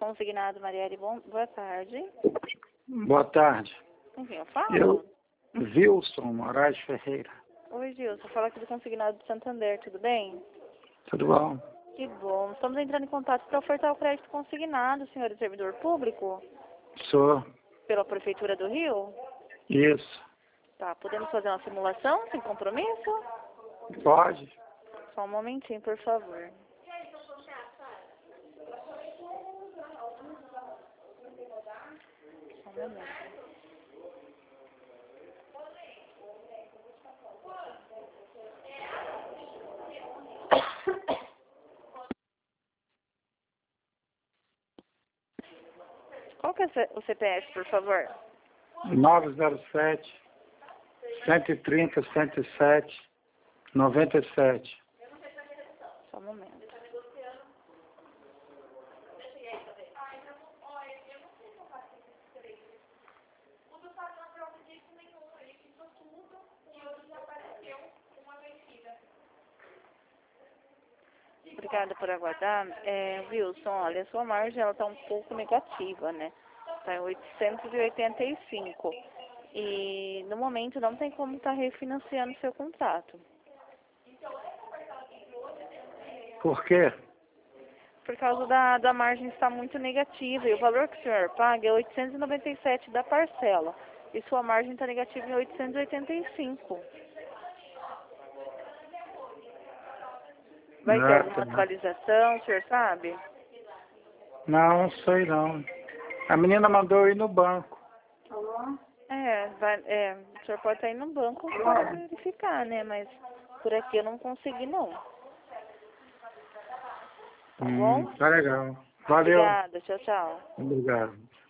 Consignado, Marielle, boa tarde. Boa tarde. Com quem eu falo? Wilson Moraes Ferreira. Oi, Gilson. Fala aqui do Consignado de Santander, tudo bem? Tudo bom? Que bom. Estamos entrando em contato para ofertar o crédito consignado, senhor servidor público, Sou. pela Prefeitura do Rio. Isso. Tá, podemos fazer uma simulação sem compromisso? Pode? Só um momentinho, por favor. Só um momento. Qual que é o CPF, por favor? 907 130 107 97. Só um momento. Obrigada por aguardar. Wilson, olha, a sua margem ela está um pouco negativa, né? Está em 885. E no momento não tem como estar refinanciando seu contrato. Por quê? Por causa da margem estar muito negativa. E o valor que o senhor paga é 897 da parcela. E sua margem está negativa em 885. Vai ter alguma atualização, o senhor sabe? Não sei não. A menina mandou eu ir no banco. O senhor pode estar indo no banco para verificar, né? Mas por aqui eu não consegui, não. Tá bom? Tá legal. Valeu. Obrigada, tchau, tchau. Obrigado.